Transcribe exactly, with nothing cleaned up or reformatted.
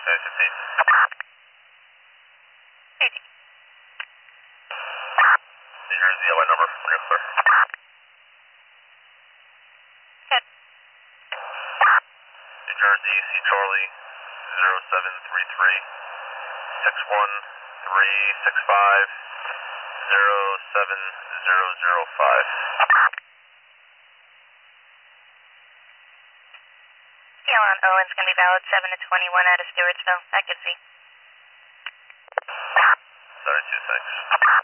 Nine fifteen. eighteen. New Jersey, L A number, when you're clear. Good. New Jersey, C Charlie, zero seven three three, six one three six five, zero seven zero zero five. Deal on Owen's going to be valid seven to twenty-one out of Stewartsville. Active C. seventy-two, thanks.